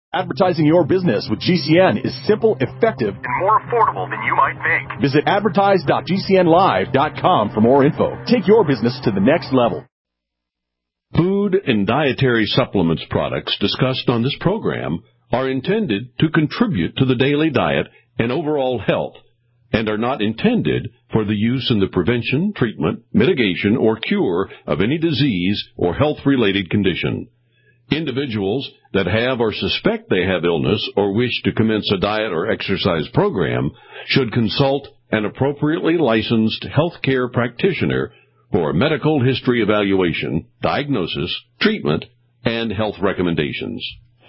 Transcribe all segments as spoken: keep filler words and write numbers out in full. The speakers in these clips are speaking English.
Advertising your business with G C N is simple, effective, and more affordable than you might think. Visit advertise dot g c n live dot com for more info. Take your business to the next level. Food and dietary supplements products discussed on this program are intended to contribute to the daily diet and overall health and are not intended for the use in the prevention, treatment, mitigation, or cure of any disease or health-related condition. Individuals that have or suspect they have illness or wish to commence a diet or exercise program should consult an appropriately licensed healthcare practitioner for medical history evaluation, diagnosis, treatment, and health recommendations.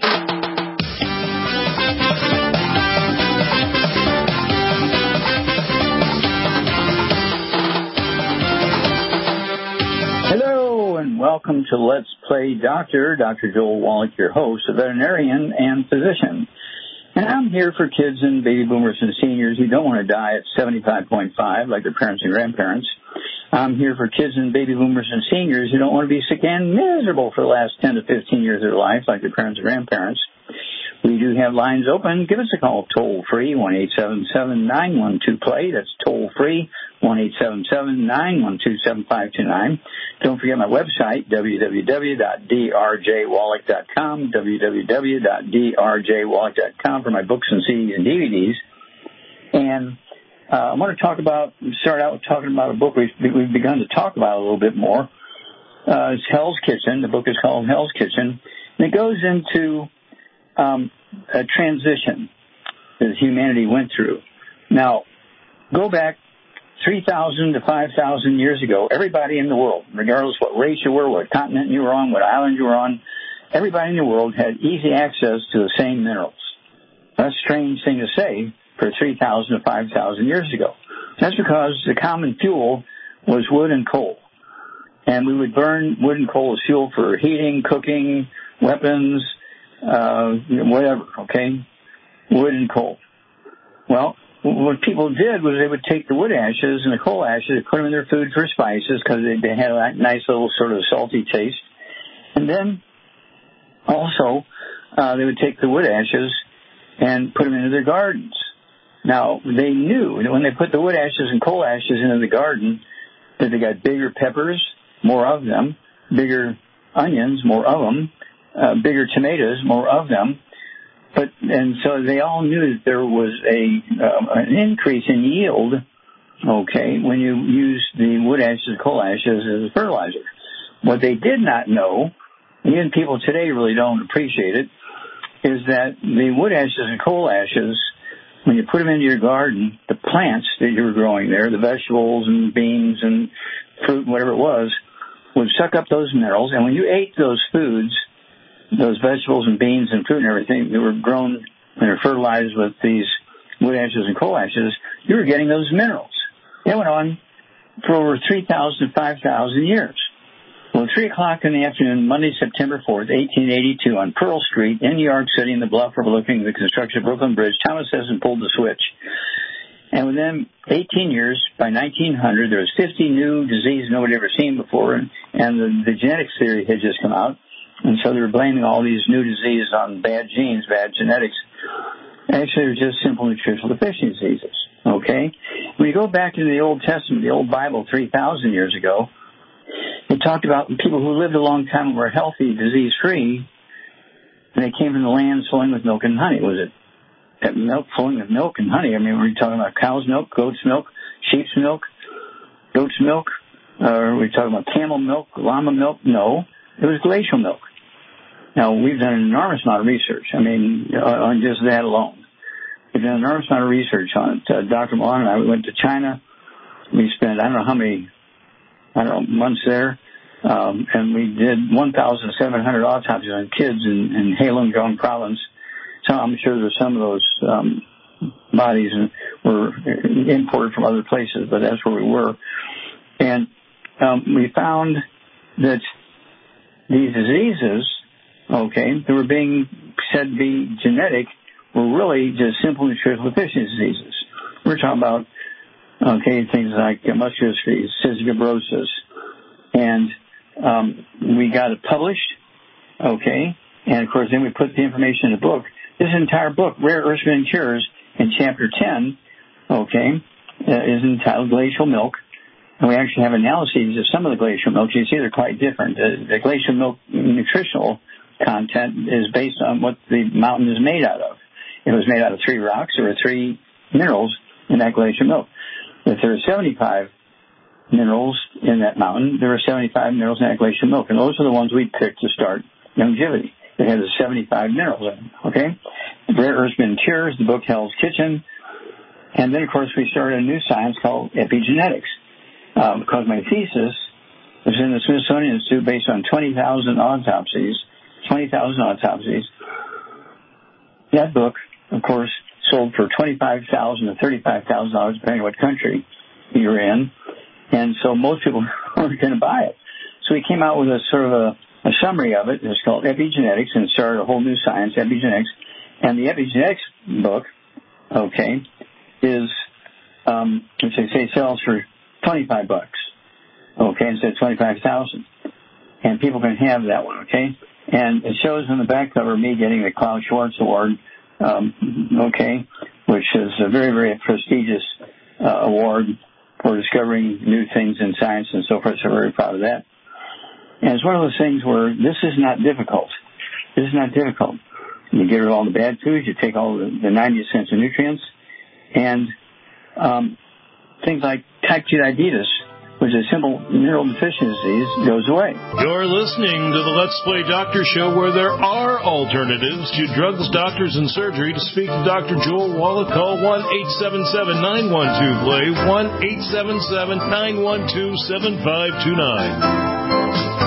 Welcome to Let's Play Doctor. Doctor Joel Wallach, your host, a veterinarian and physician. And I'm here for kids and baby boomers and seniors who don't want to die at seventy-five point five like their parents and grandparents. I'm here for kids and baby boomers and seniors who don't want to be sick and miserable for the last ten to fifteen years of their life like their parents and grandparents. We do have lines open. Give us a call toll-free, one eight seven seven, nine one two, play. That's toll-free, one eight seven seven, nine one two, seven five two nine. Don't forget my website, w w w dot d r j wallach dot com, w w w dot d r j wallach dot com for my books and C Ds and D V Ds. And uh, I want to talk about, start out with talking about a book we've, we've begun to talk about a little bit more. Uh, it's Hell's Kitchen. The book is called Hell's Kitchen. And it goes into um, a transition that humanity went through. Now, go back three thousand to five thousand years ago, everybody in the world, regardless what race you were, what continent you were on, what island you were on, everybody in the world had easy access to the same minerals. That's a strange thing to say for three thousand to five thousand years ago. That's because the common fuel was wood and coal. And we would burn wood and coal as fuel for heating, cooking, weapons, uh, whatever, okay? Wood and coal. Well, what people did was they would take the wood ashes and the coal ashes and put them in their food for spices because they, they had a nice little sort of salty taste. And then also uh, they would take the wood ashes and put them into their gardens. Now, they knew that when they put the wood ashes and coal ashes into the garden that they got bigger peppers, more of them, bigger onions, more of them, uh, bigger tomatoes, more of them. But and so they all knew that there was a uh, an increase in yield, okay, when you use the wood ashes and coal ashes as a fertilizer. What they did not know, even people today really don't appreciate it, is that the wood ashes and coal ashes, when you put them into your garden, the plants that you were growing there, the vegetables and beans and fruit and whatever it was, would suck up those minerals. And when you ate those foods, those vegetables and beans and fruit and everything that were grown and were fertilized with these wood ashes and coal ashes, you were getting those minerals. It went on for over three thousand, five thousand years. Well, at three o'clock in the afternoon, Monday, September fourth, eighteen eighty-two, on Pearl Street in New York City, in the bluff overlooking the construction of Brooklyn Bridge, Thomas Edison pulled the switch. And within eighteen years, by nineteen hundred, there was fifty new diseases nobody had ever seen before, and, and the, the genetics theory had just come out. And so they were blaming all these new diseases on bad genes, bad genetics. Actually, they're just simple nutritional deficiency diseases, okay? When you go back into the Old Testament, the old Bible, three thousand years ago, it talked about people who lived a long time and were healthy, disease-free, and they came from the land flowing with milk and honey. Was it that milk flowing with milk and honey? I mean, were we talking about cow's milk, goat's milk, sheep's milk, goat's milk? Or were we talking about camel milk, llama milk? No, it was glacial milk. Now, we've done an enormous amount of research, I mean, on just that alone. We've done an enormous amount of research on it. Uh, Doctor Milan and I, we went to China. We spent, I don't know how many, I don't know, months there. Um, and we did one thousand seven hundred autopsies on kids in, in Heilongjiang Gong province. So I'm sure that some of those um, bodies were imported from other places, but that's where we were. And um, we found that these diseases, okay, that were being said to be genetic, were really just simple nutritional deficiency diseases. We're talking about, okay, things like muscular dystrophy, cystic fibrosis, and um, we got it published, okay, And, of course, then we put the information in the book. This entire book, Rare Earth Mineral Cures, in Chapter ten, okay, uh, is entitled Glacial Milk. And we actually have analyses of some of the glacial milk. You see they're quite different. The, the glacial milk nutritional content is based on what the mountain is made out of. If it was made out of three rocks, there were three minerals in that glacial milk. If there are seventy-five minerals in that mountain, there are seventy-five minerals in that glacial milk. And those are the ones we picked to start longevity. It has seventy-five minerals in it, okay? Rare Earth Mineral Cures, the book Hell's Kitchen. And then, of course, we started a new science called epigenetics. Um, because my thesis was in the Smithsonian Institute based on twenty thousand autopsies, twenty thousand autopsies. That book, of course, sold for twenty-five thousand dollars to thirty-five thousand dollars, depending on what country you're in. And so most people weren't going to buy it. So we came out with a sort of a, a summary of it. It's called Epigenetics, and started a whole new science, epigenetics. And the epigenetics book, okay, is, um, which they say sells for twenty-five bucks, okay, instead of twenty-five thousand. And people can have that one, okay? And it shows on the back cover me getting the Klaus Schwartz Award, um, okay, which is a very, very prestigious uh, award for discovering new things in science and so forth, so I'm very proud of that. And it's one of those things where this is not difficult. This is not difficult. You get rid of all the bad foods, you take all the, the ninety essential nutrients, and um, things like type two diabetes, which is simple mineral deficiencies, goes away. You're listening to the Let's Play Doctor Show, where there are alternatives to drugs, doctors, and surgery. To speak to Doctor Joel Wallach, call one eight seven seven, nine one two, P L A Y, one eight seven seven, nine one two, seven five two nine.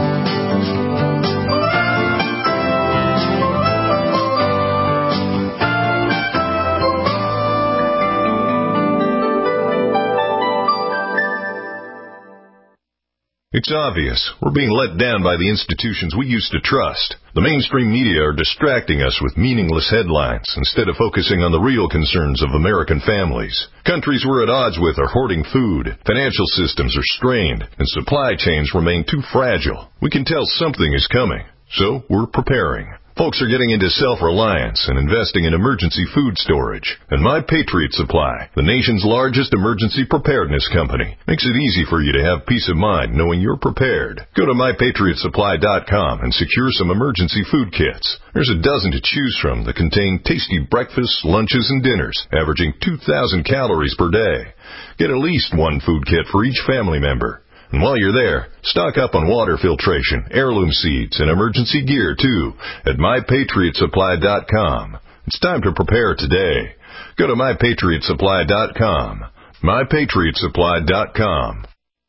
It's obvious. We're being let down by the institutions we used to trust. The mainstream media are distracting us with meaningless headlines instead of focusing on the real concerns of American families. Countries we're at odds with are hoarding food, financial systems are strained, and supply chains remain too fragile. We can tell something is coming, so we're preparing. Folks are getting into self-reliance and investing in emergency food storage. And My Patriot Supply, the nation's largest emergency preparedness company, makes it easy for you to have peace of mind knowing you're prepared. Go to my patriot supply dot com and secure some emergency food kits. There's a dozen to choose from that contain tasty breakfasts, lunches, and dinners, averaging two thousand calories per day. Get at least one food kit for each family member. And while you're there, stock up on water filtration, heirloom seeds, and emergency gear, too, at my patriot supply dot com. It's time to prepare today. Go to my patriot supply dot com. my patriot supply dot com.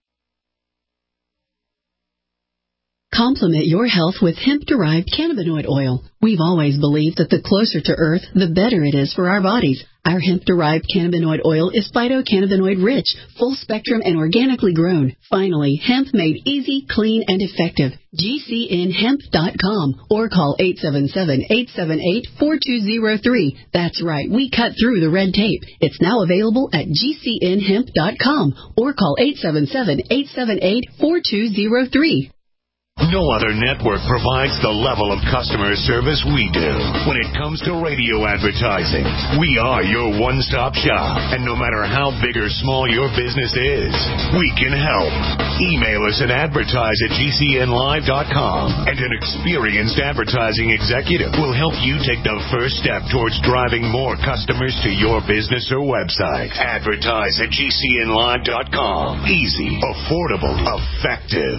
Complement your health with hemp-derived cannabinoid oil. We've always believed that the closer to Earth, the better it is for our bodies. Our hemp-derived cannabinoid oil is phytocannabinoid-rich, full-spectrum, and organically grown. Finally, hemp made easy, clean, and effective. G C N hemp dot com or call eight seven seven, eight seven eight, four two zero three. That's right, we cut through the red tape. It's now available at G C N hemp dot com or call eight seven seven, eight seven eight, four two zero three. No other network provides the level of customer service we do. When it comes to radio advertising, we are your one-stop shop. And no matter how big or small your business is, we can help. Email us at advertise at G C N live dot com, and an experienced advertising executive will help you take the first step towards driving more customers to your business or website. Advertise at G C N live dot com. Easy, affordable, effective.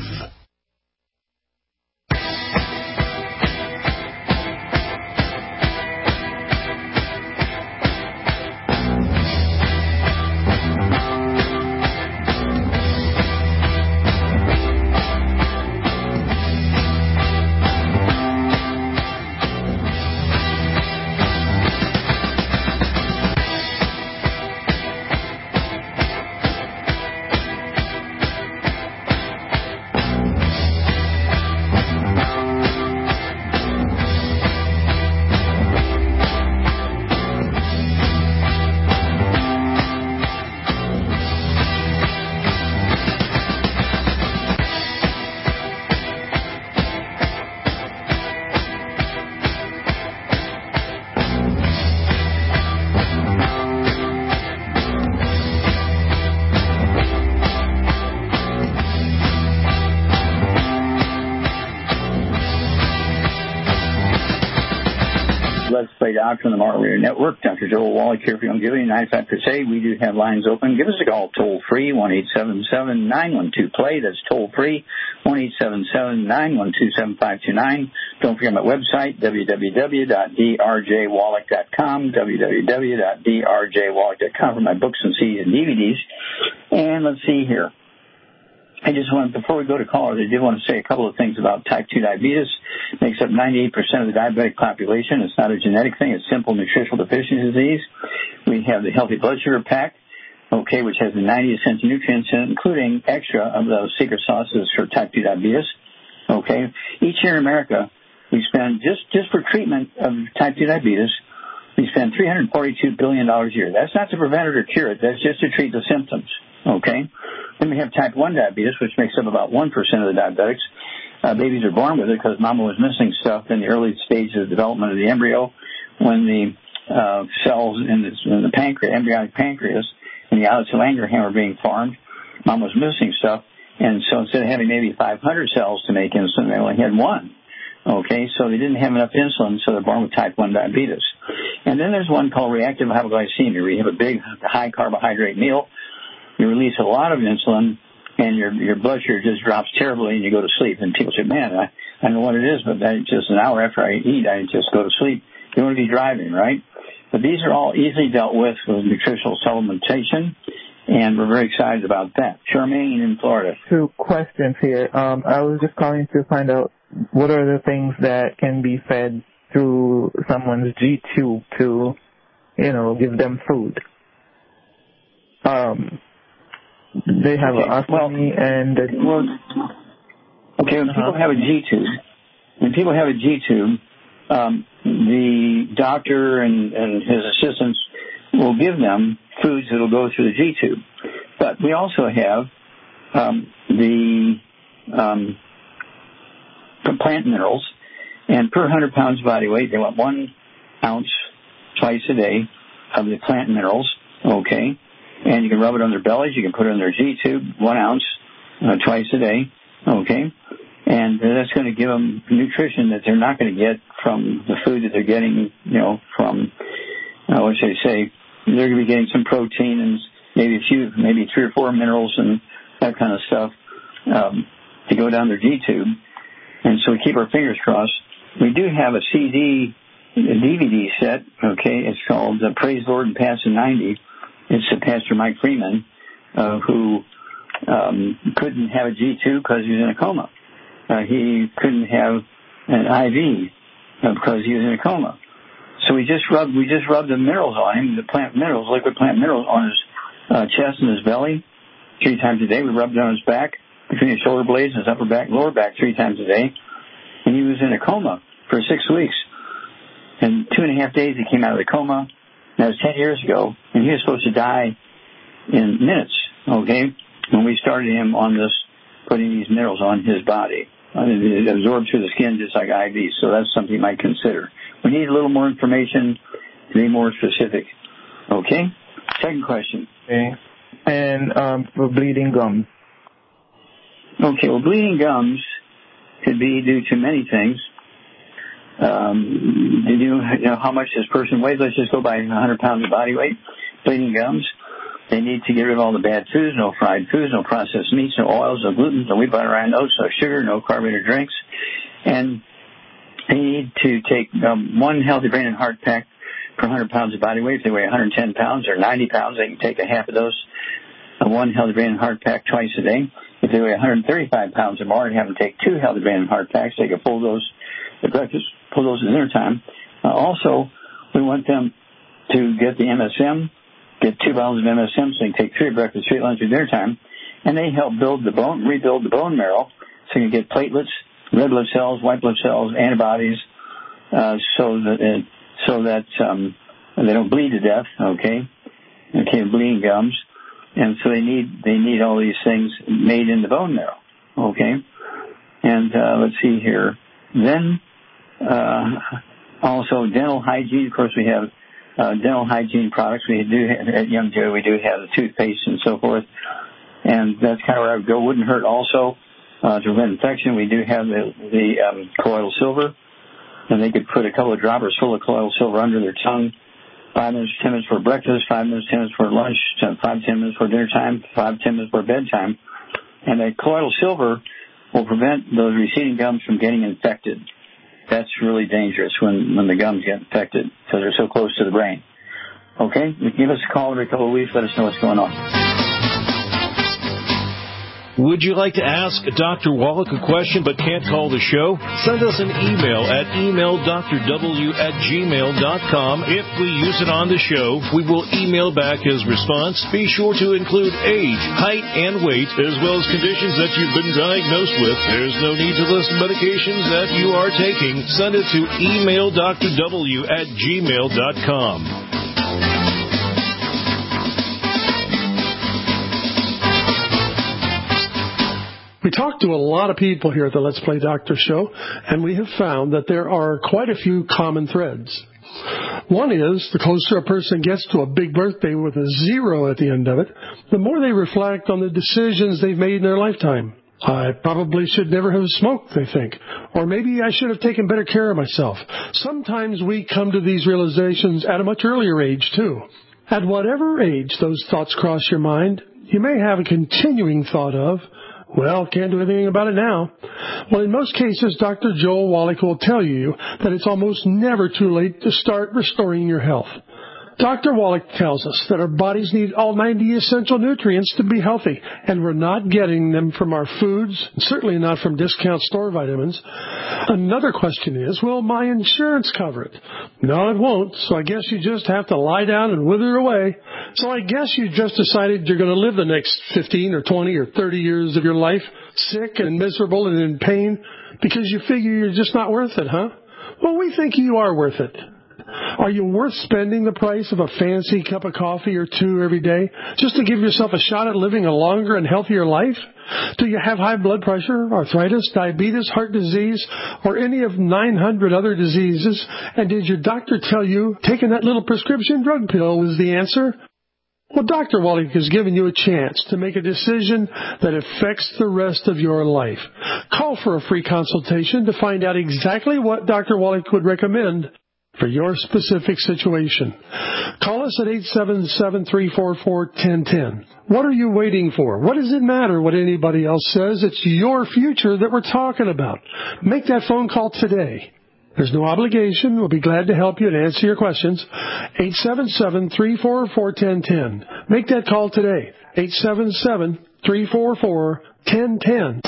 Let's Play Doctor on the Martin Radio Network. Doctor Joel Wallach here for Youngevity, ninety-five Crusade. We do have lines open. Give us a call toll-free, one eight seven seven, nine one two, play. That's toll-free, one eight seven seven, nine one two, seven five two nine. Don't forget my website, w w w dot d r j wallach dot com, w w w dot d r j wallach dot com for my books and C Ds and D V Ds. And let's see here. I just want, before we go to callers, I did want to say a couple of things about type two diabetes. It makes up ninety-eight percent of the diabetic population. It's not a genetic thing. It's simple nutritional deficiency disease. We have the Healthy Blood Sugar Pack, okay, which has the ninety essential nutrients in it, including extra of those secret sauces for type two diabetes, okay. Each year in America, we spend, just, just for treatment of type two diabetes, we spend three hundred forty-two billion dollars a year. That's not to prevent it or cure it. That's just to treat the symptoms, okay. Then we have type one diabetes, which makes up about one percent of the diabetics. Uh, babies are born with it because mama was missing stuff in the early stages of development of the embryo when the uh, cells in the, in the pancreas, embryonic pancreas and the islets of Langerhans were being formed. Mom was missing stuff, and so instead of having maybe five hundred cells to make insulin, they only had one. Okay, so they didn't have enough insulin, so they're born with type one diabetes. And then there's one called reactive hypoglycemia, where you have a big high carbohydrate meal, you release a lot of insulin, and your your blood sugar just drops terribly, and you go to sleep. And people say, man, I, I don't know what it is, but I, just an hour after I eat, I just go to sleep. You don't want to be driving, right? But these are all easily dealt with with nutritional supplementation, and we're very excited about that. Charmaine in Florida. Two questions here. Um, I was just calling to find out what are the things that can be fed through someone's G-tube to, you know, give them food. Um, they have okay. an ostomy well, and... A, well, okay, when uh-huh. people have a G-tube, when people have a G-tube, um, the doctor and, and his assistants will give them foods that will go through the G-tube. But we also have um, the um, plant minerals, and per one hundred pounds body weight, they want one ounce twice a day of the plant minerals, okay? And you can rub it on their bellies. You can put it in their G-tube, one ounce uh, twice a day, okay? And that's going to give them nutrition that they're not going to get from the food that they're getting, you know, from, uh, what should I say, they're going to be getting some protein and maybe a few, maybe three or four minerals and that kind of stuff um, to go down their G-tube. And so we keep our fingers crossed. We do have a C D, a D V D set, okay? It's called uh, Praise the Lord and Pass the ninety. It's uh, Pastor Mike Freeman, uh, who um, couldn't have a G-tube because he was in a coma. Uh, he couldn't have an I V uh, because he was in a coma. So we just rubbed we just rubbed the minerals on him, the plant minerals, liquid plant minerals, on his uh, chest and his belly three times a day. We rubbed it on his back, between his shoulder blades and his upper back, lower back three times a day. And he was in a coma for six weeks. And two and a half days he came out of the coma. That was ten years ago, and he was supposed to die in minutes, okay, when we started him on this, putting these minerals on his body. It absorbed through the skin just like I Vs, so that's something you might consider. We need a little more information to be more specific. Okay? Second question. Okay. And um, for bleeding gums. Okay, well, bleeding gums could be due to many things. Um, you, know, you know how much this person weighs. Let's just go by one hundred pounds of body weight. Bleeding gums. They need to get rid of all the bad foods, no fried foods, no processed meats, no oils, no gluten, no wheat, butter, and oats, no sugar, no carbonated drinks. And they need to take um, one healthy brain and heart pack per one hundred pounds of body weight. If they weigh one hundred ten pounds or ninety pounds, they can take a half of those, uh, one healthy brain and heart pack twice a day. If they weigh one hundred thirty-five pounds or more, and have them take two healthy brain and heart packs, they can pull those at breakfast, pull those at dinner time. Uh, also, we want them to get the M S M, get two bottles of M S M, so they can take three at breakfast, three at lunch, at dinner time, and they help build the bone, rebuild the bone marrow, so you can get platelets, red blood cells, white blood cells, antibodies, uh, so that it, so that um, they don't bleed to death. Okay, okay, bleeding gums, and so they need they need all these things made in the bone marrow. Okay, and uh, let's see here. Then uh, also dental hygiene. Of course, we have uh, dental hygiene products. We do have, at Young Joe. We do have the toothpaste and so forth, and that's kind of where I would go. Wouldn't hurt also uh, to prevent infection. We do have the the um, colloidal silver. and they could put a couple of droppers full of colloidal silver under their tongue. Five minutes, ten minutes for breakfast, five minutes, ten minutes for lunch, five, ten minutes for dinner time, five, ten minutes for bedtime. And the colloidal silver will prevent those receding gums from getting infected. That's really dangerous when, when the gums get infected because they're so close to the brain. Okay? You give us a call every couple of weeks. Let us know what's going on. Would you like to ask Doctor Wallach a question but can't call the show? Send us an email at email d r w at gmail dot com. If we use it on the show, we will email back his response. Be sure to include age, height, and weight, as well as conditions that you've been diagnosed with. There's no need to list medications that you are taking. Send it to email d r w at gmail dot com. We talk to a lot of people here at the Let's Play Doctor show, and we have found that there are quite a few common threads. One is, the closer a person gets to a big birthday with a zero at the end of it, the more they reflect on the decisions they've made in their lifetime. I probably should never have smoked, they think. Or maybe I should have taken better care of myself. Sometimes we come to these realizations at a much earlier age, too. At whatever age those thoughts cross your mind, you may have a continuing thought of, well, can't do anything about it now. Well, in most cases, Doctor Joel Wallach will tell you that it's almost never too late to start restoring your health. Doctor Wallach tells us that our bodies need all ninety essential nutrients to be healthy, and we're not getting them from our foods, certainly not from discount store vitamins. Another question is, will my insurance cover it? No, it won't, so I guess you just have to lie down and wither away. So I guess you just decided you're going to live the next fifteen or twenty or thirty years of your life sick and miserable and in pain because you figure you're just not worth it, huh? Well, we think you are worth it. Are you worth spending the price of a fancy cup of coffee or two every day just to give yourself a shot at living a longer and healthier life? Do you have high blood pressure, arthritis, diabetes, heart disease, or any of nine hundred other diseases? And did your doctor tell you taking that little prescription drug pill was the answer? Well, Doctor Wallach has given you a chance to make a decision that affects the rest of your life. Call for a free consultation to find out exactly what Doctor Wallach would recommend for your specific situation. Call us at eight seven seven, three four four, one zero one zero. What are you waiting for? What does it matter what anybody else says? It's your future that we're talking about. Make that phone call today. There's no obligation. We'll be glad to help you and answer your questions. eight seven seven, three four four, one zero one zero. Make that call today. eight seven seven, three four four, one zero one zero.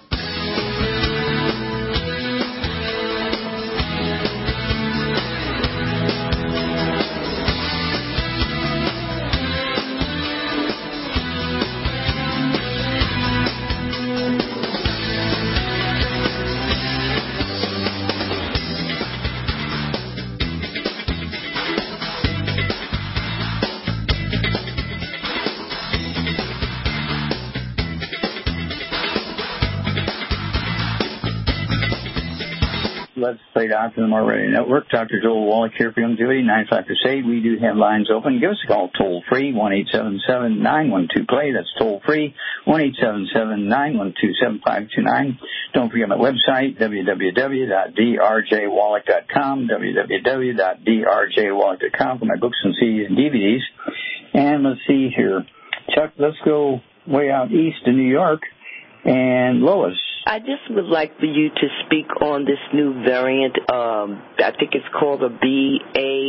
Let's Play Doctor on the More Radio Network. Doctor Joel Wallach here for Youngevity, nine five crusade. We do have lines open. Give us a call toll-free, one eight seven seven, nine one two, play. That's toll-free, one eight seven seven, nine one two, seven five two nine. Don't forget my website, w w w dot d r j wallach dot com, w w w dot d r j wallach dot com for my books and C Ds and D V Ds. And let's see here. Chuck, let's go way out east to New York. And Lois. I just would like for you to speak on this new variant. Um, I think it's called the B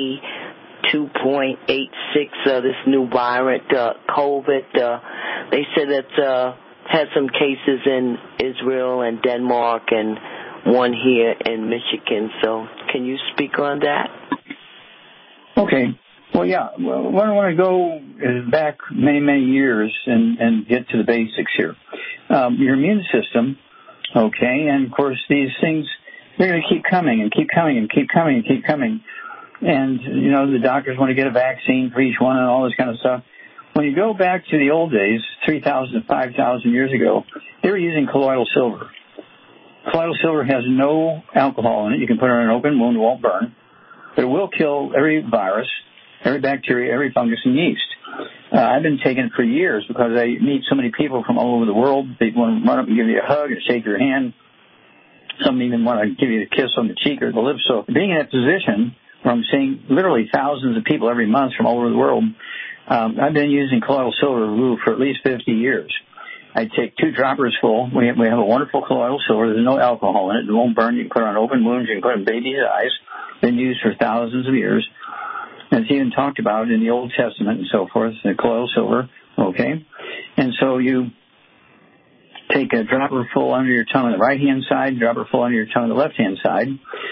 A two point eight six, uh, this new variant, uh, COVID. Uh, they said that uh, had some cases in Israel and Denmark and one here in Michigan. So can you speak on that? Okay. Well, yeah. Well, what I want to go is back many, many years and, and get to the basics here. Um, your immune system. Okay, and of course these things, they're going to keep coming and keep coming and keep coming and keep coming. And, you know, the doctors want to get a vaccine for each one and all this kind of stuff. When you go back to the old days, three thousand, five thousand years ago, they were using colloidal silver. Colloidal silver has no alcohol in it. You can put it on an open wound, it won't burn. But it will kill every virus, every bacteria, every fungus and yeast. Uh, I've been taking it for years because I meet so many people from all over the world. They want to run up and give you a hug and shake your hand. Some even want to give you a kiss on the cheek or the lips. So being in that position where I'm seeing literally thousands of people every month from all over the world, um, I've been using colloidal silver glue for at least fifty years. I take two droppers full. We have, we have a wonderful colloidal silver. There's no alcohol in it. It won't burn. You can put it on open wounds. You can put it in babies' eyes. Been used for thousands of years. And it's even talked about in the Old Testament and so forth, the colloidal silver, okay? And so you take a dropper full under your tongue on the right-hand side, dropper full under your tongue on the left-hand side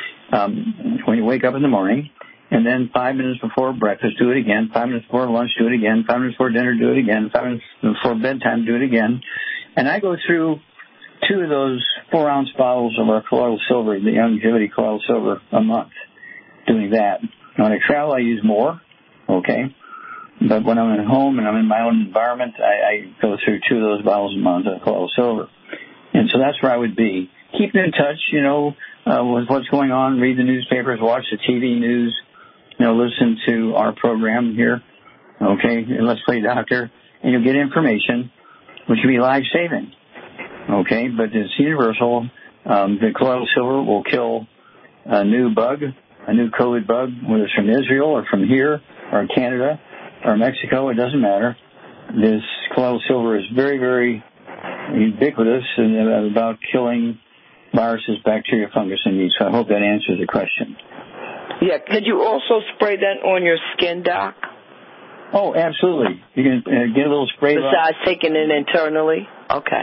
um, when you wake up in the morning. And then five minutes before breakfast, do it again. Five minutes before lunch, do it again. Five minutes before dinner, do it again. Five minutes before bedtime, do it again. And I go through two of those four-ounce bottles of our colloidal silver, the Youngevity colloidal silver, a month, doing that. When I travel, I use more, okay? But when I'm at home and I'm in my own environment, I, I go through two of those bottles a month of colloidal silver. And so that's where I would be. Keep in touch, you know, uh, with what's going on. Read the newspapers, watch the T V news. You know, listen to our program here, okay, Let's Play Doctor, and you'll get information which will be life-saving, okay, but it's universal. Um, the colloidal silver will kill a new bug, a new COVID bug, whether it's from Israel or from here or Canada or Mexico, it doesn't matter. This colloidal silver is very, very ubiquitous and about killing viruses, bacteria, fungus, and yeast. So I hope that answers the question. Yeah, could you also spray that on your skin, Doc? Oh, absolutely. You can uh, get a little spray bottle. Besides taking it internally? Okay.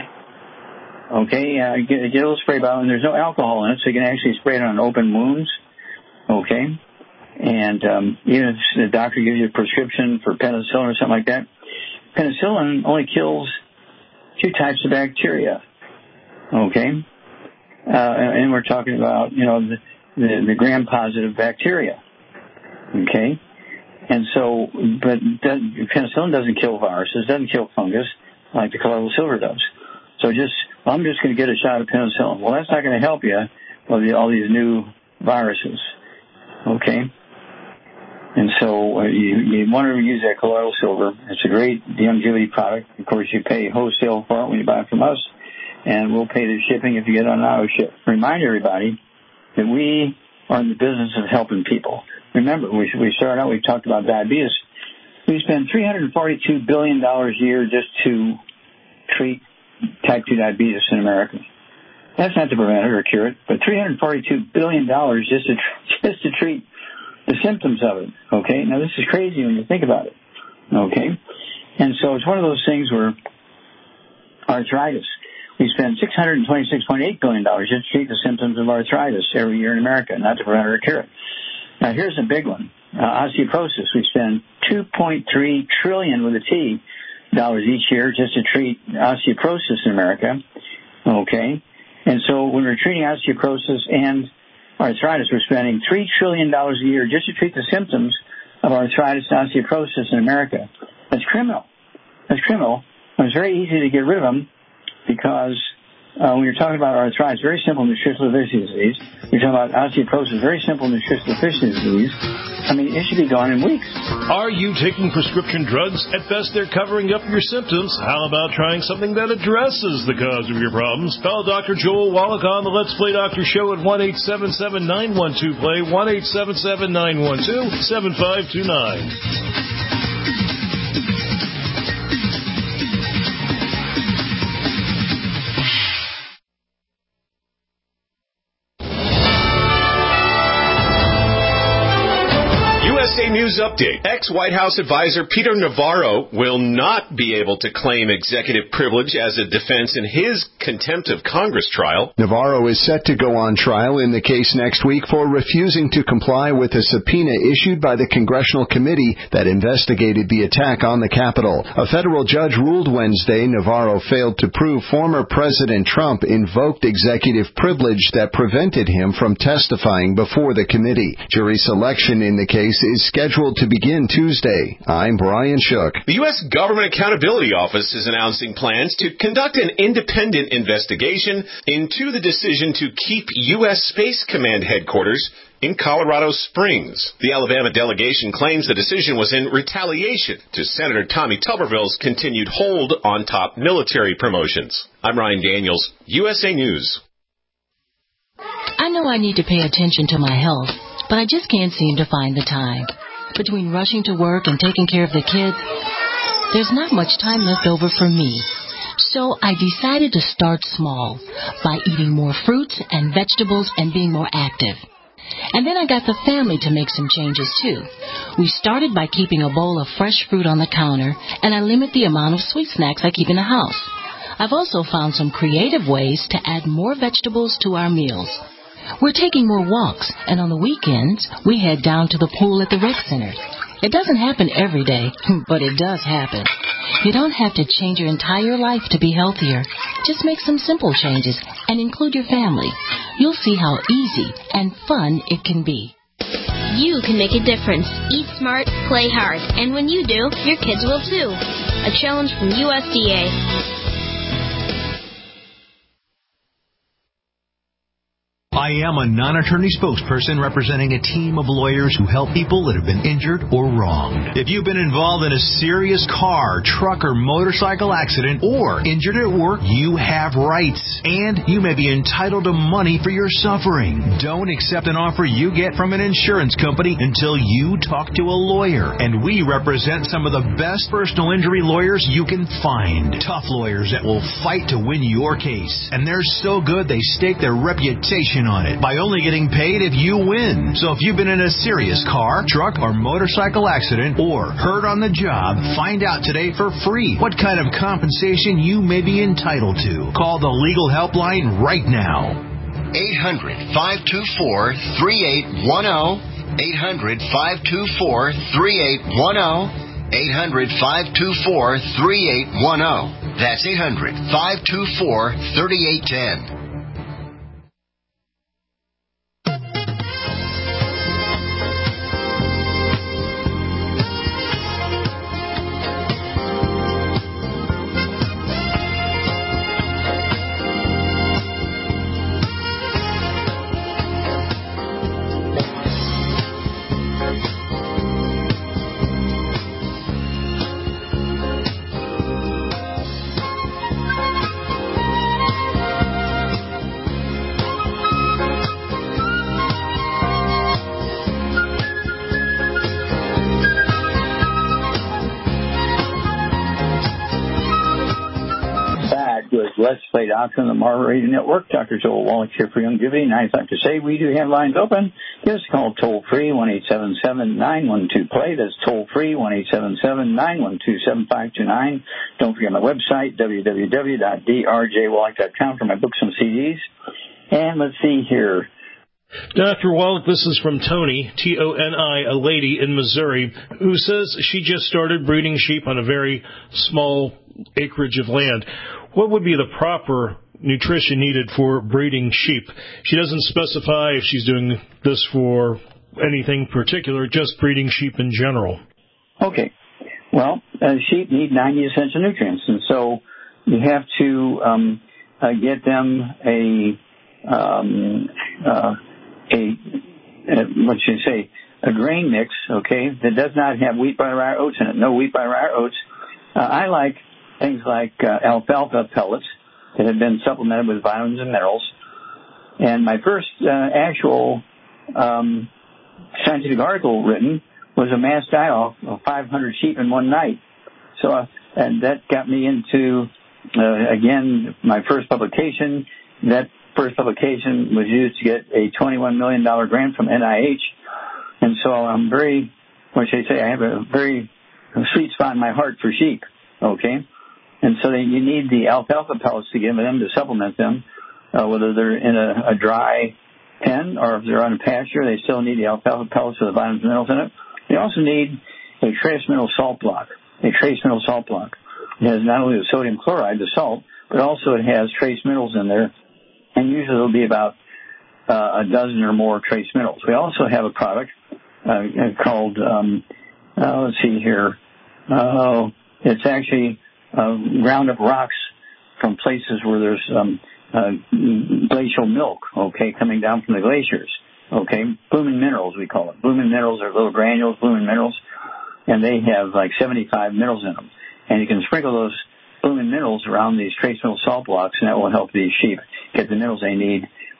Okay, uh, get, get a little spray bottle, and there's no alcohol in it, so you can actually spray it on open wounds. Okay. And um, even if the doctor gives you a prescription for penicillin or something like that, penicillin only kills two types of bacteria. Okay. Uh, and we're talking about, you know, the The, the gram-positive bacteria, okay? And so, but penicillin doesn't kill viruses, doesn't kill fungus like the colloidal silver does. So just, well, I'm just going to get a shot of penicillin. Well, that's not going to help you with all these new viruses, okay? And so uh, you, you want to use that colloidal silver. It's a great Youngevity product. Of course, you pay wholesale for it when you buy it from us, and we'll pay the shipping if you get it on auto ship. Remind everybody that we are in the business of helping people. Remember, we, we started out, we talked about diabetes. We spend three hundred forty-two billion dollars a year just to treat type two diabetes in America. That's not to prevent it or cure it, but three hundred forty-two billion dollars just to, just to treat the symptoms of it, okay? Now, this is crazy when you think about it, okay? And so it's one of those things where arthritis, we spend six hundred twenty-six point eight billion dollars just to treat the symptoms of arthritis every year in America, not to prevent or cure it. Now, here's a big one. Uh, osteoporosis, we spend two point three trillion dollars with a T dollars each year just to treat osteoporosis in America, okay? And so when we're treating osteoporosis and arthritis, we're spending three trillion dollars a year just to treat the symptoms of arthritis and osteoporosis in America. That's criminal. That's criminal. And it's very easy to get rid of them, because uh, when you're talking about arthritis, very simple nutritional deficiency disease. You're talking about osteoporosis, very simple nutritional deficiency disease. I mean, it should be gone in weeks. Are you taking prescription drugs? At best, they're covering up your symptoms. How about trying something that addresses the cause of your problems? Call Doctor Joel Wallach on the Let's Play Doctor Show at one eight seven seven, nine one two, play, one eight seven seven, nine one two, seven five two nine. News update. Ex-White House advisor Peter Navarro will not be able to claim executive privilege as a defense in his contempt of Congress trial. Navarro is set to go on trial in the case next week for refusing to comply with a subpoena issued by the congressional committee that investigated the attack on the Capitol. A federal judge ruled Wednesday Navarro failed to prove former President Trump invoked executive privilege that prevented him from testifying before the committee. Jury selection in the case is scheduled scheduled to begin Tuesday. I'm Brian Shook. The U S Government Accountability Office is announcing plans to conduct an independent investigation into the decision to keep U S Space Command headquarters in Colorado Springs. The Alabama delegation claims the decision was in retaliation to Senator Tommy Tuberville's continued hold on top military promotions. I'm Ryan Daniels, U S A News. I know I need to pay attention to my health, but I just can't seem to find the time. Between rushing to work and taking care of the kids, there's not much time left over for me. So I decided to start small by eating more fruits and vegetables and being more active. And then I got the family to make some changes, too. We started by keeping a bowl of fresh fruit on the counter, and I limit the amount of sweet snacks I keep in the house. I've also found some creative ways to add more vegetables to our meals. We're taking more walks, and on the weekends, we head down to the pool at the rec center. It doesn't happen every day, but it does happen. You don't have to change your entire life to be healthier. Just make some simple changes and include your family. You'll see how easy and fun it can be. You can make a difference. Eat smart, play hard. And when you do, your kids will too. A challenge from U S D A. I am a non-attorney spokesperson representing a team of lawyers who help people that have been injured or wronged. If you've been involved in a serious car, truck, or motorcycle accident or injured at work, you have rights, and you may be entitled to money for your suffering. Don't accept an offer you get from an insurance company until you talk to a lawyer, and we represent some of the best personal injury lawyers you can find. Tough lawyers that will fight to win your case, and they're so good they stake their reputation on it by only getting paid if you win. So if you've been in a serious car, truck, or motorcycle accident or hurt on the job, find out today for free what kind of compensation you may be entitled to. Call the legal helpline right now. eight hundred, five two four, three eight one zero. eight hundred, five two four, three eight one zero. eight hundred, five two four, three eight one zero. That's eight hundred, five two four, three eight one zero. Let's Play Doctor on the Marvel Radio Network. Doctor Joel Wallach here for Youngevity. And I'd like to say we do have lines open. Give us a call toll-free, one eight seven seven, nine one two, play. That's toll-free, one eight seven seven, nine one two, seven five two nine. Don't forget my website, w w w dot d r j wallach dot com, for my books and C Ds. And let's see here. Doctor Wallach, this is from Tony, T O N I, a lady in Missouri, who says she just started breeding sheep on a very small acreage of land. What would be the proper nutrition needed for breeding sheep? She doesn't specify if she's doing this for anything particular, just breeding sheep in general. Okay. Well, uh, sheep need ninety essential nutrients, and so you have to um, uh, get them a, um, uh, a, a, what should I say, a grain mix, okay, that does not have wheat, butter, rye, oats in it. No wheat, butter, rye, oats. Uh, I like things like uh, alfalfa pellets that have been supplemented with vitamins and minerals. And my first uh, actual um, scientific article written was a mass die-off of five hundred sheep in one night. So, uh, and that got me into, uh, again, my first publication. That first publication was used to get a twenty-one million dollars grant from N I H. And so I'm very, what should I say, I have a very sweet spot in my heart for sheep, okay? And so you need the alfalfa pellets to give them to supplement them, uh, whether they're in a, a dry pen or if they're on a pasture, they still need the alfalfa pellets with the vitamins and minerals in it. They also need a trace mineral salt block, a trace mineral salt block. It has not only the sodium chloride, the salt, but also it has trace minerals in there, and usually there'll be about uh, a dozen or more trace minerals. We also have a product uh, called, um, uh, let's see here, uh, it's actually Uh, ground up rocks from places where there's um, uh, glacial milk, okay, coming down from the glaciers, okay. Blooming minerals, we call it. Blooming minerals are little granules, blooming minerals, and they have like seventy-five minerals in them. And you can sprinkle those blooming minerals around these trace mineral salt blocks, and that will help these sheep get the minerals they need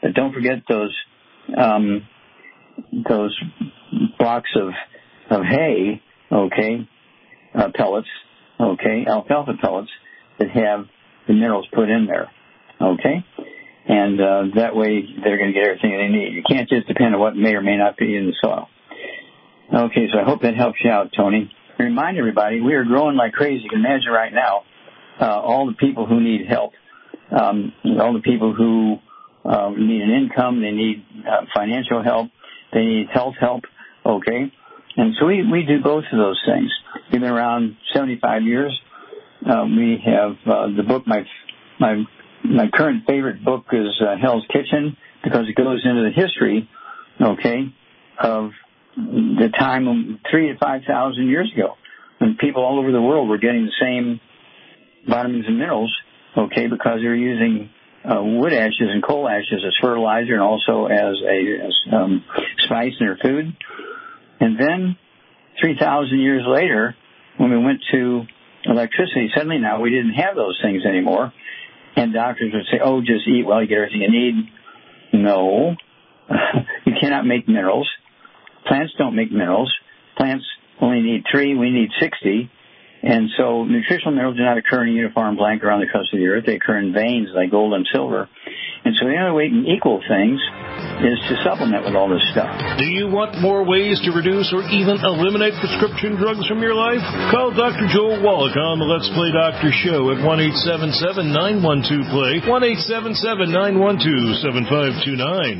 But don't forget those um, those blocks of of hay, okay, uh, pellets, okay, alfalfa pellets that have the minerals put in there, okay? And uh, that way they're going to get everything they need. You can't just depend on what may or may not be in the soil. Okay, so I hope that helps you out, Tony. Remind everybody, we are growing like crazy. You can imagine right now uh, all the people who need help, um, all the people who uh, need an income, they need uh, financial help, they need health help, okay? And so we, we do both of those things. We've been around seventy-five years. Uh, we have uh, the book, my my my current favorite book is uh, Hell's Kitchen, because it goes into the history, okay, of the time three to five thousand years ago, when people all over the world were getting the same vitamins and minerals, okay, because they were using uh, wood ashes and coal ashes as fertilizer and also as a as, um, spice in their food. And then three thousand years later, when we went to electricity, suddenly now we didn't have those things anymore. And doctors would say, oh, just eat well, you get everything you need. No, you cannot make minerals. Plants don't make minerals. Plants only need three, we need sixty. And so nutritional minerals do not occur in a uniform blanket around the crust of the earth. They occur in veins like gold and silver. And so the only way you can equal things is to supplement with all this stuff. Do you want more ways to reduce or even eliminate prescription drugs from your life? Call Doctor Joel Wallach on the Let's Play Doctor Show at one eight seven seven, nine one two, play, one eight seven seven, nine one two, seven five two nine.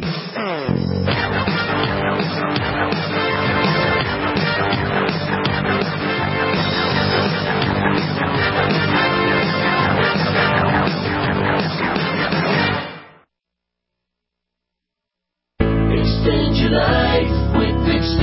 Extend your life with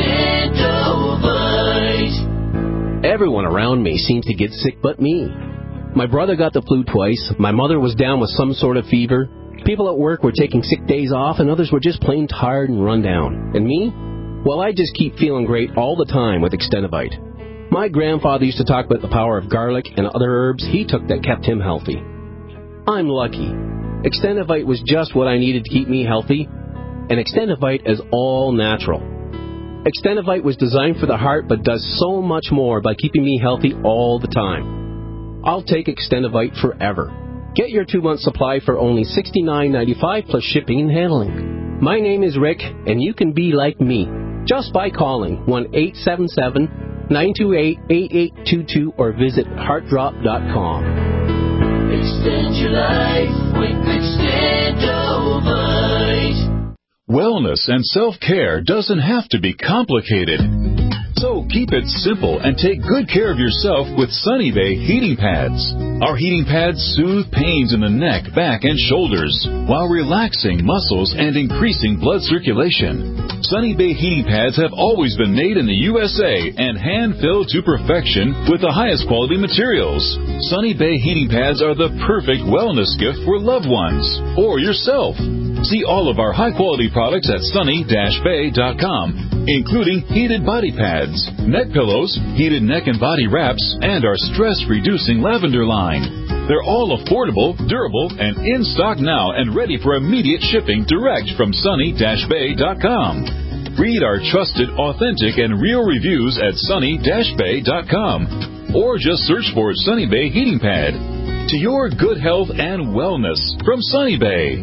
Extendovite. Everyone around me seems to get sick but me. My brother got the flu twice. My mother was down with some sort of fever. People at work were taking sick days off, and others were just plain tired and run down. And me? Well, I just keep feeling great all the time with Extendovite. My grandfather used to talk about the power of garlic and other herbs he took that kept him healthy. I'm lucky. Extendovite was just what I needed to keep me healthy. And Extendovite is all natural. Extendovite was designed for the heart but does so much more by keeping me healthy all the time. I'll take Extendovite forever. Get your two-month supply for only sixty-nine ninety-five plus shipping and handling. My name is Rick, and you can be like me just by calling one eight seven seven, nine two eight, eight eight two two or visit heart drop dot com. Extend your life with Extendovite. Wellness and self-care doesn't have to be complicated. So keep it simple and take good care of yourself with Sunny Bay heating pads. Our heating pads soothe pains in the neck, back, and shoulders while relaxing muscles and increasing blood circulation. Sunny Bay heating pads have always been made in the U S A and hand-filled to perfection with the highest quality materials. Sunny Bay heating pads are the perfect wellness gift for loved ones or yourself. See all of our high-quality products at sunny dash bay dot com, including heated body pads, neck pillows, heated neck and body wraps, and our stress-reducing lavender line. They're all affordable, durable, and in stock now and ready for immediate shipping direct from sunny dash bay dot com. Read our trusted, authentic, and real reviews at sunny dash bay dot com or just search for Sunny Bay Heating Pad. To your good health and wellness from Sunny Bay.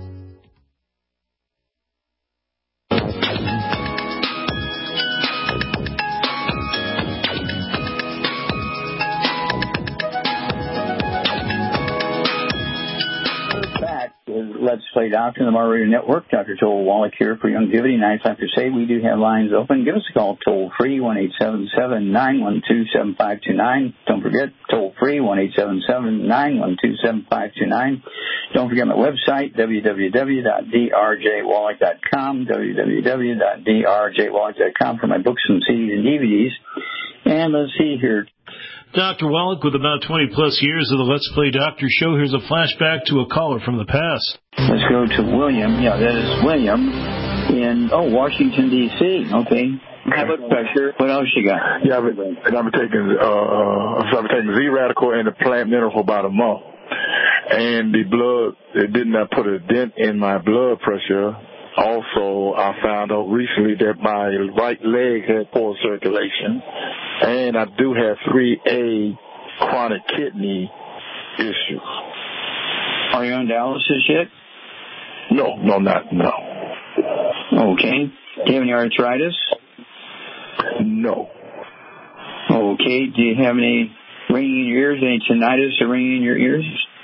Let's Play Doctor on the Mar Radio Network. Doctor Joel Wallach here for Youngevity, ninety-five Crusade. We do have lines open. Give us a call toll free, one eight seven seven, nine one two, seven five two nine. Don't forget, toll free, one eight seven seven, nine one two, seven five two nine. Don't forget my website, w w w dot d r j wallach dot com, w w w dot d r j wallach dot com for my books and C Ds and D V Ds. And let's see here. Doctor Wallach, with about twenty-plus years of the Let's Play Doctor show, here's a flashback to a caller from the past. Let's go to William. Yeah, that is William in, oh, Washington, D C Okay. High blood pressure. What else you got? Yeah, I've been, I've been taking, uh, I've been taking Z-Radical and the plant mineral for about a month. and the blood, it did not put a dent in my blood pressure. Also, I found out recently that my right leg had poor circulation, and I do have three A chronic kidney issues. Are you on dialysis yet? No, no, not, no. Okay. Do you have any arthritis? No. Okay. Do you have any ringing in your ears, any tinnitus or ringing in your ears?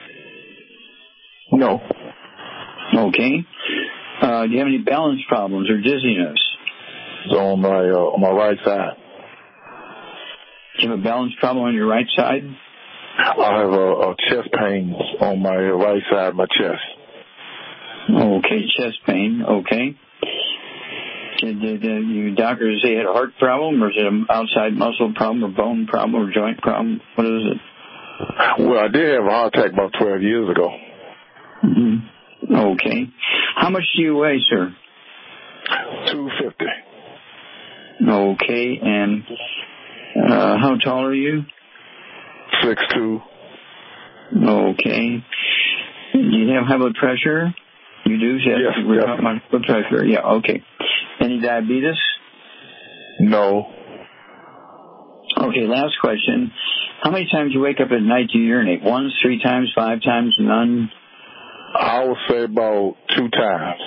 No. Okay. Uh, do you have any balance problems or dizziness? It's on my, uh, on my right side. Do you have a balance problem on your right side? I have a, a chest pain on my right side of my chest. Okay, chest pain. Okay. Did, did, did your doctor say you had a heart problem, or is it an outside muscle problem, or bone problem, or joint problem? What is it? Well, I did have a heart attack about twelve years ago. Mm-hmm. Okay. How much do you weigh, sir? two fifty. Okay, and uh, how tall are you? six two. Okay. Do you have high blood pressure? You do? Yes. Yes, We're yes. talking about blood pressure. Yeah, okay. Any diabetes? No. Okay, last question. How many times do you wake up at night to urinate? Once, three times, five times, none? I would say about two times.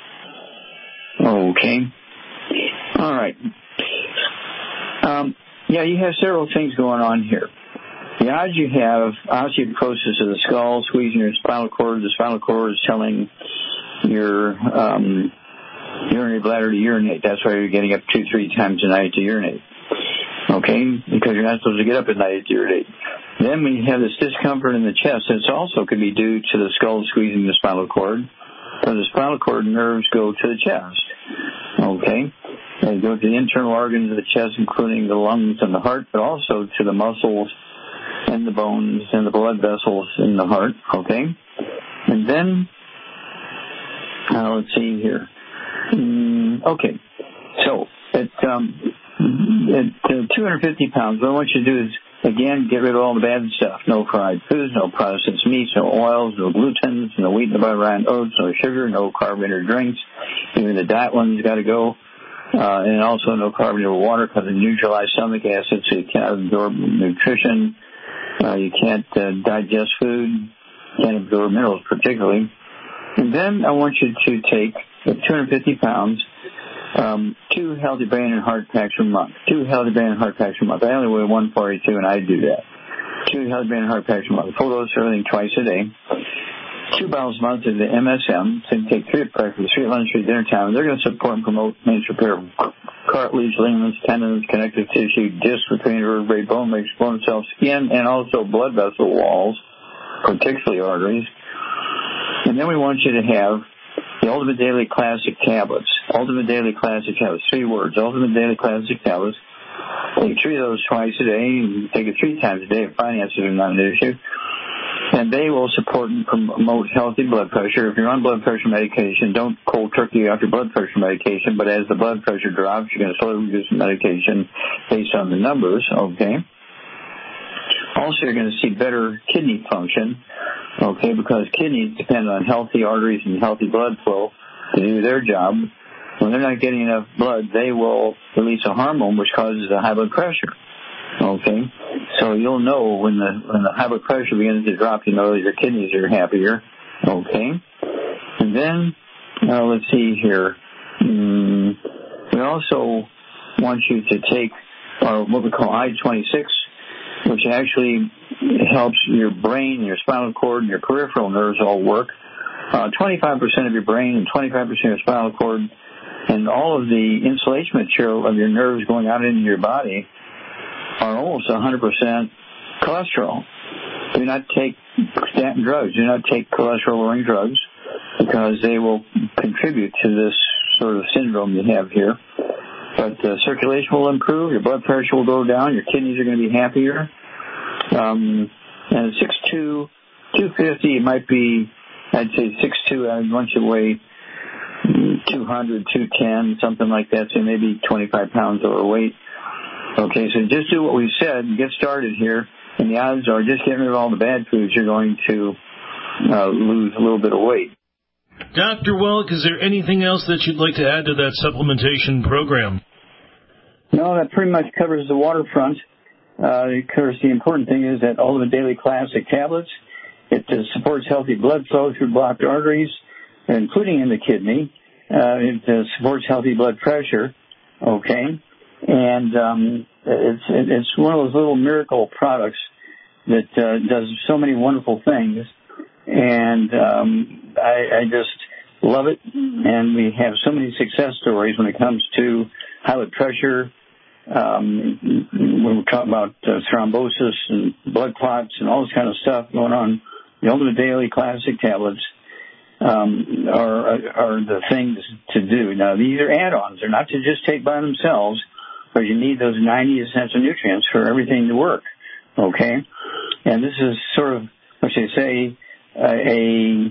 Okay. All right. Um, yeah, you have several things going on here. The odds you have osteoporosis of the skull, squeezing your spinal cord. The spinal cord is telling your um, urinary bladder to urinate. That's why you're getting up two, three times a night to urinate. Okay? Because you're not supposed to get up at night to urinate. Then when you have this discomfort in the chest, this also could be due to the skull squeezing the spinal cord. So the spinal cord nerves go to the chest. Okay? They go to the internal organs of the chest, including the lungs and the heart, but also to the muscles and the bones and the blood vessels in the heart. Okay? And then, uh, let's see here. Mm, okay. So, at, um, at uh, two hundred fifty pounds, what I want you to do is, again, get rid of all the bad stuff. No fried foods, no processed meats, no oils, no glutens, no wheat, no butter, and oats, no sugar, no carbonated drinks. Even the diet ones got to go. Uh, and also no carbonated water because it neutralizes stomach acid, so you can't absorb nutrition. Uh, you can't uh, digest food. Can't absorb minerals particularly. And then I want you to take, at two hundred fifty pounds, Um, two healthy brain and heart packs a month. Two healthy brain and heart packs a month. I only weigh one forty-two, and I do that. Two healthy brain and heart packs a month. Full dose of everything twice a day. Two bottles a month of the M S M. So you take three at breakfast, three at lunch, three at dinner time. They're going to support and promote maintenance repair of cartilage, ligaments, tendons, connective tissue, discs between vertebrae, bone mix, bone cells, skin, and also blood vessel walls, particularly arteries. And then we want you to have the Ultimate Daily Classic tablets. Ultimate Daily Classic tablets. Three words. Ultimate Daily Classic tablets. Take three of those twice a day. You take it three times a day if finances are not an issue. And they will support and promote healthy blood pressure. If you're on blood pressure medication, don't cold turkey off your blood pressure medication. But as the blood pressure drops, you're going to slowly reduce the medication based on the numbers. Okay. Also, you're going to see better kidney function. Okay, because kidneys depend on healthy arteries and healthy blood flow to do their job. When they're not getting enough blood, they will release a hormone which causes a high blood pressure. Okay, so you'll know when the when the high blood pressure begins to drop, you know your kidneys are happier. Okay, and then uh, let's see here. Mm, we also want you to take uh, what we call I twenty-six, which actually helps your brain, your spinal cord, and your peripheral nerves all work. Uh, twenty-five percent of your brain and twenty-five percent of your spinal cord and all of the insulation material of your nerves going out into your body are almost one hundred percent cholesterol. Do not take statin drugs. Do not take cholesterol-lowering drugs because they will contribute to this sort of syndrome you have here. But uh, circulation will improve, your blood pressure will go down, your kidneys are going to be happier. Um, and six two, two fifty, it might be, I'd say six two, I'd want you to weigh two hundred, two ten, something like that, so maybe twenty-five pounds overweight. Okay, so just do what we said and get started here. And the odds are just getting rid of all the bad foods, you're going to uh, lose a little bit of weight. Doctor Wallach, is there anything else that you'd like to add to that supplementation program? No, that pretty much covers the waterfront. Uh, of course, the important thing is that Ultimate Daily Classic tablets, it uh, supports healthy blood flow through blocked arteries, including in the kidney. Uh, it uh, supports healthy blood pressure, okay? And um, it's it's one of those little miracle products that uh, does so many wonderful things. And um, I, I just love it. And we have so many success stories when it comes to high blood pressure. Um, when we're talking about uh, thrombosis and blood clots and all this kind of stuff going on, the Ultimate Daily Classic tablets um, are are the things to do. Now, these are add-ons. They're not to just take by themselves, but you need those ninety essential nutrients for everything to work, okay? And this is sort of, what should I say, uh, a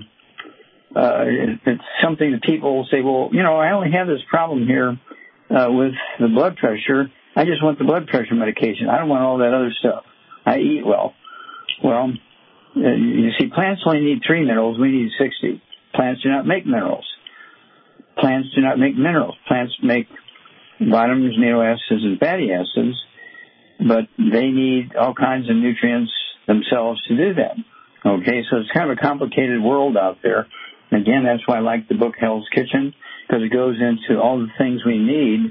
uh, it's something that people say, well, you know, I only have this problem here uh, with the blood pressure. I just want the blood pressure medication. I don't want all that other stuff. I eat well. Well, uh, you see, plants only need three minerals. We need sixty. Plants do not make minerals. Plants do not make minerals. Plants make vitamins, amino acids, and fatty acids, but they need all kinds of nutrients themselves to do that. Okay, so it's kind of a complicated world out there. And again, that's why I like the book Hell's Kitchen, because it goes into all the things we need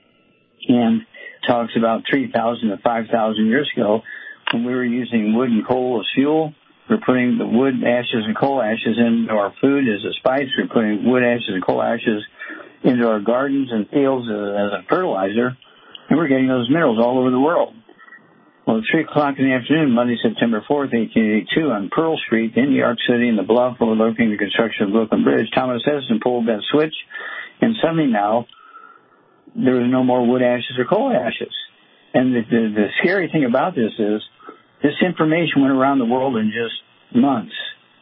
and talks about three thousand to five thousand years ago when we were using wood and coal as fuel. We're putting the wood ashes and coal ashes into our food as a spice. We're putting wood ashes and coal ashes into our gardens and fields as, as a fertilizer, and we're getting those minerals all over the world. Well, at three o'clock in the afternoon, Monday, September fourth, eighteen eighty-two, on Pearl Street in New York City in the bluff overlooking the construction of Brooklyn Bridge, Thomas Edison pulled that switch, and suddenly now there was no more wood ashes or coal ashes. And the, the, the scary thing about this is this information went around the world in just months.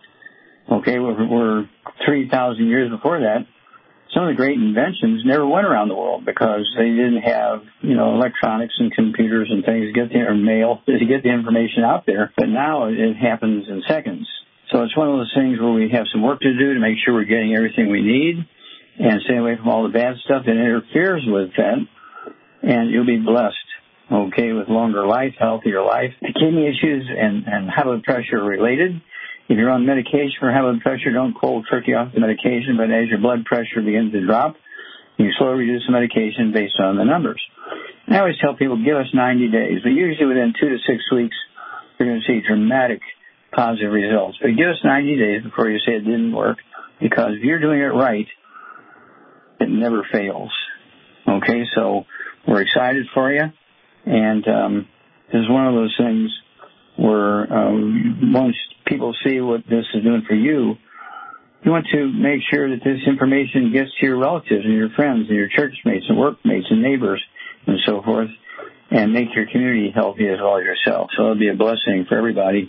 Okay, we're, we're three thousand years before that. Some of the great inventions never went around the world because they didn't have, you know, electronics and computers and things to get the, or mail to get the information out there. But now it happens in seconds. So it's one of those things where we have some work to do to make sure we're getting everything we need and stay away from all the bad stuff that interferes with that. And you'll be blessed, okay, with longer life, healthier life. The kidney issues and, and high blood pressure are related. If you're on medication for high blood pressure, don't cold turkey off the medication, but as your blood pressure begins to drop, you slowly reduce the medication based on the numbers. And I always tell people, give us ninety days. But usually within two to six weeks, you're going to see dramatic positive results. But give us ninety days before you say it didn't work, because if you're doing it right, it never fails. Okay, so we're excited for you. And um, this is one of those things where um, once people see what this is doing for you, you want to make sure that this information gets to your relatives and your friends and your church mates and workmates and neighbors and so forth, and make your community healthy as well as yourself. So it'll be a blessing for everybody.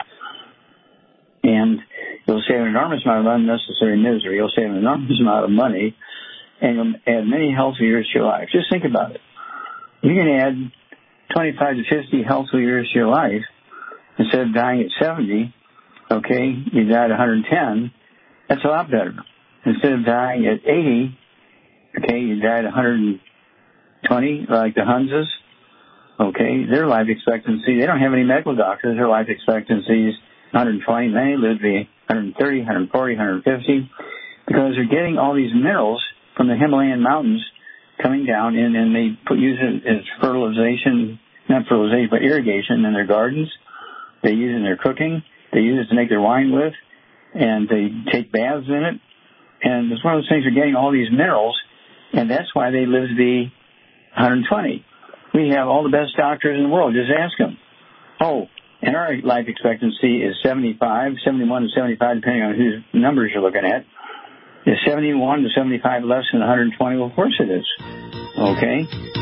And you'll save an enormous amount of unnecessary misery. You'll save an enormous amount of money, and you'll add many healthy years to your life. Just think about it. You can add twenty-five to fifty healthy years to your life. Instead of dying at seventy, okay, you died at one hundred ten. That's a lot better. Instead of dying at eighty, okay, you died at one hundred twenty, like the Hunses. Okay, their life expectancy, they don't have any medical doctors. Their life expectancy is one hundred twenty. Many live to be one hundred thirty, one hundred forty, one hundred fifty, because they're getting all these minerals from the Himalayan mountains coming down, and, and they put, use it as fertilization, not fertilization, but irrigation in their gardens. They use it in their cooking. They use it to make their wine with, and they take baths in it. And it's one of those things, they're getting all these minerals, and that's why they live to be one hundred twenty. We have all the best doctors in the world. Just ask them. Oh, and our life expectancy is seventy-five, seventy-one to seventy-five, depending on whose numbers you're looking at. Is seventy-one to seventy-five less than one hundred twenty? Well, of course it is. Okay?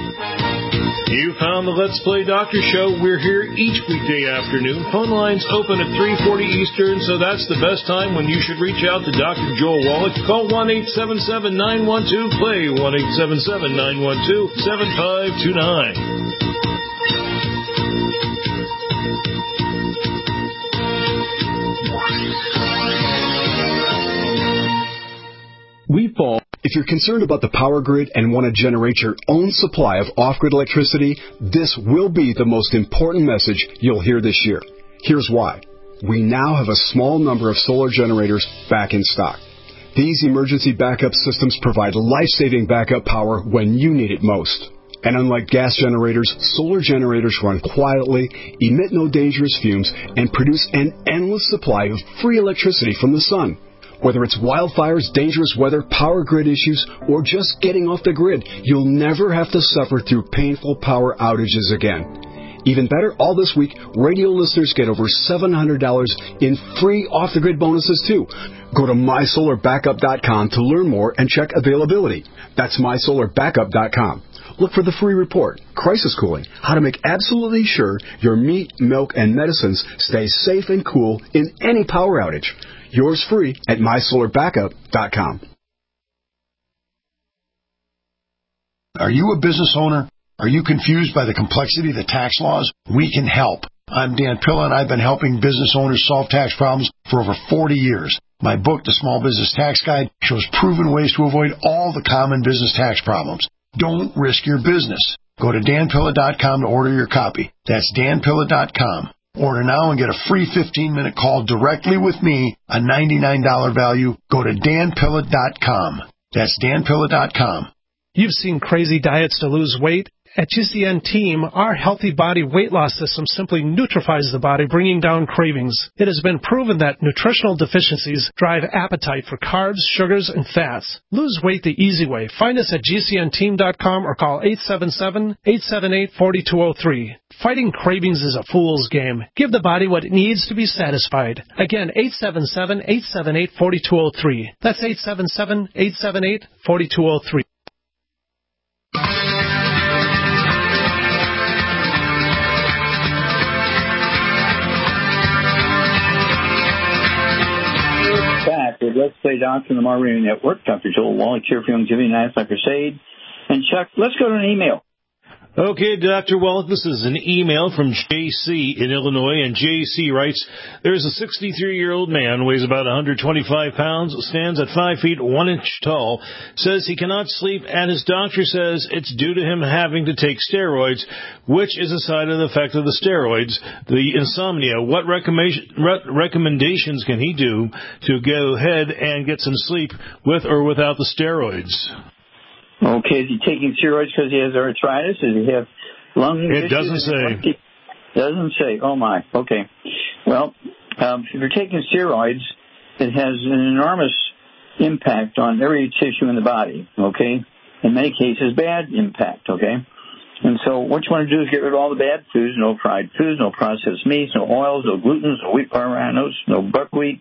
You found the Let's Play Doctor Show. We're here each weekday afternoon. Phone lines open at three forty Eastern, so that's the best time when you should reach out to Doctor Joel Wallach. Call one eight seven seven, nine one two, play, one eight seven seven, nine one two, seven five two nine. We fall. If you're concerned about the power grid and want to generate your own supply of off-grid electricity, this will be the most important message you'll hear this year. Here's why. We now have a small number of solar generators back in stock. These emergency backup systems provide life-saving backup power when you need it most. And unlike gas generators, solar generators run quietly, emit no dangerous fumes, and produce an endless supply of free electricity from the sun. Whether it's wildfires, dangerous weather, power grid issues, or just getting off the grid, you'll never have to suffer through painful power outages again. Even better, all this week, radio listeners get over seven hundred dollars in free off-the-grid bonuses, too. Go to my solar backup dot com to learn more and check availability. That's my solar backup dot com. Look for the free report, Crisis Cooling, how to make absolutely sure your meat, milk, and medicines stay safe and cool in any power outage. Yours free at my solar backup dot com. Are you a business owner? Are you confused by the complexity of the tax laws? We can help. I'm Dan Pilla, and I've been helping business owners solve tax problems for over forty years. My book, The Small Business Tax Guide, shows proven ways to avoid all the common business tax problems. Don't risk your business. Go to dan pilla dot com to order your copy. That's dan pilla dot com. Order now and get a free fifteen-minute call directly with me, a ninety-nine dollars value. Go to dan pilla dot com. That's dan pilla dot com. You've seen crazy diets to lose weight. At G C N Team, our Healthy Body Weight Loss System simply neutralizes the body, bringing down cravings. It has been proven that nutritional deficiencies drive appetite for carbs, sugars, and fats. Lose weight the easy way. Find us at g c n team dot com or call eight seven seven, eight seven eight, four two zero three. Fighting cravings is a fool's game. Give the body what it needs to be satisfied. Again, eight seven seven, eight seven eight, four two zero three. That's eight seven seven, eight seven eight, four two zero three. Back with Let's Play Doctor on the Mar Radio Network. Doctor Joel Wallach here for Young Jimmy Nice Like Crusade. And Chuck, let's go to an email. Okay, Doctor Wallach, this is an email from J C in Illinois, and J C writes, there's a sixty-three-year-old man, weighs about one hundred twenty-five pounds, stands at five feet one inch tall, says he cannot sleep, and his doctor says it's due to him having to take steroids, which is a side of the effect of the steroids, the insomnia. What recommendations can he do to go ahead and get some sleep with or without the steroids? Okay, is he taking steroids because he has arthritis? Does he have lung issues? It doesn't say. Doesn't say. Oh, my. Okay. Well, um, if you're taking steroids, it has an enormous impact on every tissue in the body, okay? In many cases, bad impact, okay? And so what you want to do is get rid of all the bad foods, no fried foods, no processed meats, no oils, no gluten, no wheat parmesanos, no buckwheat.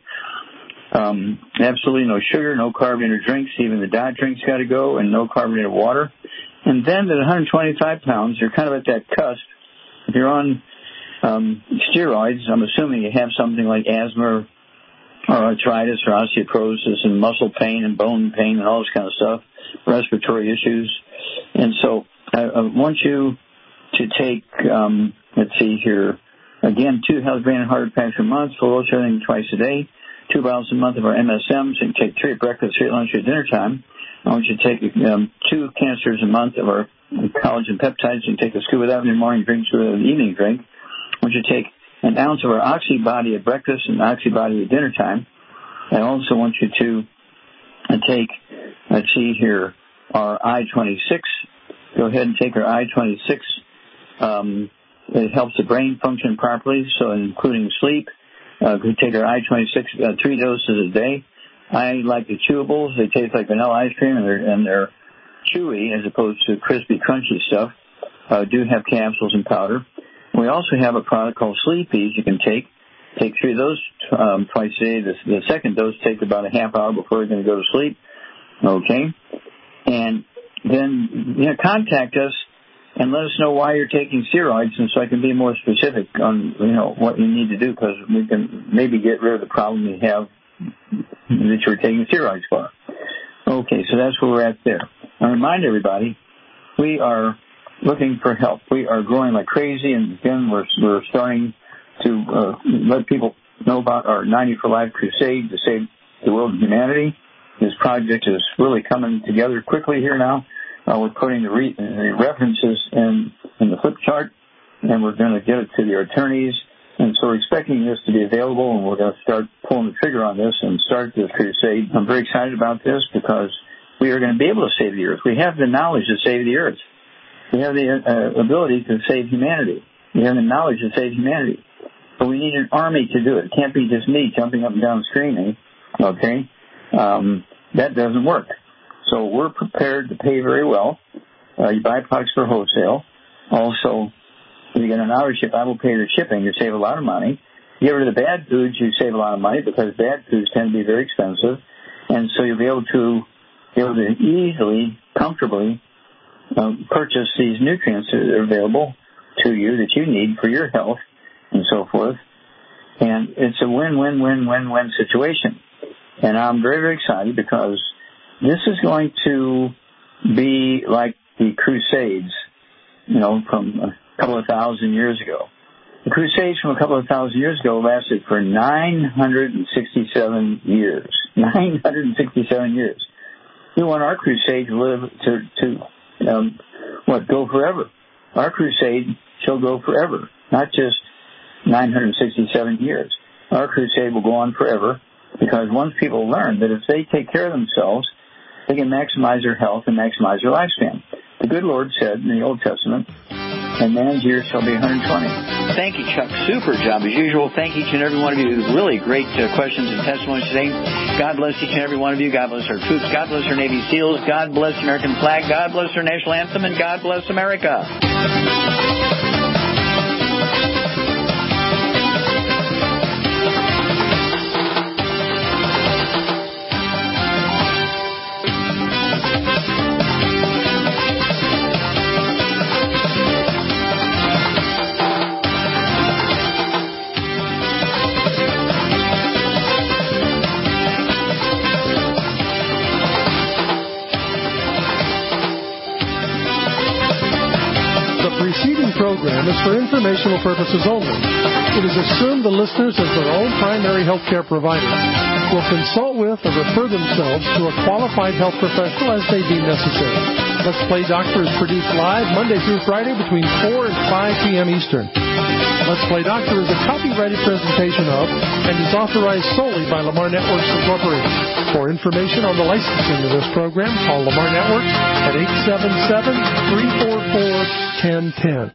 Um, absolutely no sugar, no carbonated drinks, even the diet drinks got to go, and no carbonated water. And then at one hundred twenty-five pounds, you're kind of at that cusp. If you're on um, steroids, I'm assuming you have something like asthma or arthritis or osteoporosis and muscle pain and bone pain and all this kind of stuff, respiratory issues. And so I, I want you to take, um, let's see here, again, two Health Brain and Heart Packs a month, full dose everything twice a day. Two bottles a month of our M S Ms. You can take three at breakfast, three at lunch, at dinner time. I want you to take um, two canisters a month of our collagen peptides. You can take a scoop of that in your morning drink, scoop of an evening drink. I want you to take an ounce of our Oxy Body at breakfast and Oxy Body at dinner time. I also want you to uh, take, let's see here, our I twenty-six. Go ahead and take our I twenty-six. Um, it helps the brain function properly, so including sleep. Uh, we take our I twenty-six, uh, three doses a day. I like the chewables. They taste like vanilla ice cream, and they're, and they're chewy as opposed to crispy, crunchy stuff. Uh, do have capsules and powder. We also have a product called Sleepies you can take. Take three of those um, twice a day. The, the second dose takes about a half hour before you're going to go to sleep. Okay? And then, you know, contact us and let us know why you're taking steroids, and so I can be more specific on, you know, what you need to do, because we can maybe get rid of the problem you have that you're taking steroids for. Okay, so that's where we're at there. I remind everybody, we are looking for help. We are growing like crazy, and again, we're we're starting to uh, let people know about our ninety for Life crusade to save the world and humanity. This project is really coming together quickly here now. Uh, we're putting the, re- the references in, in the flip chart, and we're going to get it to the attorneys. And so we're expecting this to be available, and we're going to start pulling the trigger on this and start this crusade. I'm very excited about this because we are going to be able to save the earth. We have the knowledge to save the earth. We have the uh, ability to save humanity. We have the knowledge to save humanity. But we need an army to do it. It can't be just me jumping up and down screaming, okay? Um, that doesn't work. So we're prepared to pay very well. Uh, you buy products for wholesale. Also, if you get an hour ship, I will pay the shipping. You save a lot of money. You get rid of the bad foods, you save a lot of money because bad foods tend to be very expensive. And so you'll be able to be able to easily, comfortably um, purchase these nutrients that are available to you that you need for your health and so forth. And it's a win-win-win-win-win situation. And I'm very, very excited because this is going to be like the Crusades, you know, from a couple of thousand years ago. The Crusades from a couple of thousand years ago lasted for nine hundred sixty-seven years. nine hundred sixty-seven years. We want our crusade to live, to, to um, what, go forever. Our crusade shall go forever, not just nine hundred sixty-seven years. Our crusade will go on forever because once people learn that if they take care of themselves, they can maximize their health and maximize their lifespan. The good Lord said in the Old Testament, and man's years shall be one hundred twenty. Thank you, Chuck. Super job as usual. Thank each and every one of you. Really great uh, questions and testimonies today. God bless each and every one of you. God bless our troops. God bless our Navy SEALs. God bless the American flag. God bless our national anthem. And God bless America. Program is for informational purposes only. It is assumed the listeners, as their own primary health care provider, will consult with or refer themselves to a qualified health professional as they deem necessary. Let's Play Doctor is produced live Monday through Friday between four and five p.m. Eastern. Let's Play Doctor is a copyrighted presentation of and is authorized solely by Lamar Networks Incorporated. For information on the licensing of this program, call Lamar Networks at eight seven seven, three four four, one zero one zero.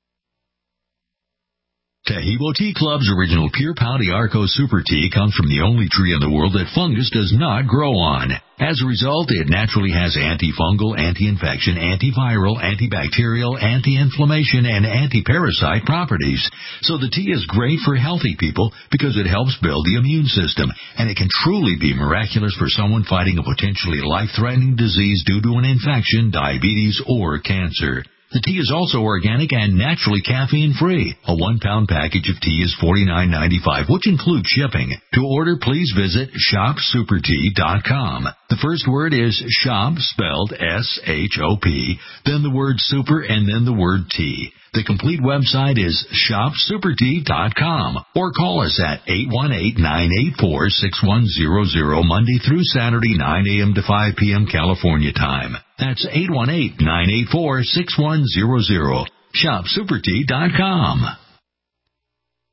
Taheebo Tea Club's original Pure Pau d'Arco Super Tea comes from the only tree in the world that fungus does not grow on. As a result, it naturally has antifungal, anti-infection, antiviral, antibacterial, anti-inflammation, and anti-parasite properties. So the tea is great for healthy people because it helps build the immune system, and it can truly be miraculous for someone fighting a potentially life-threatening disease due to an infection, diabetes, or cancer. The tea is also organic and naturally caffeine-free. A one-pound package of tea is forty-nine ninety-five, which includes shipping. To order, please visit shop super tea dot com. The first word is shop, spelled S H O P, then the word super, and then the word tea. The complete website is shop super tea dot com, or call us at eight one eight, nine eight four, six one zero zero Monday through Saturday, nine a.m. to five p.m. California time. That's eight one eight, nine eight four, six one zero zero. shop super tea dot com.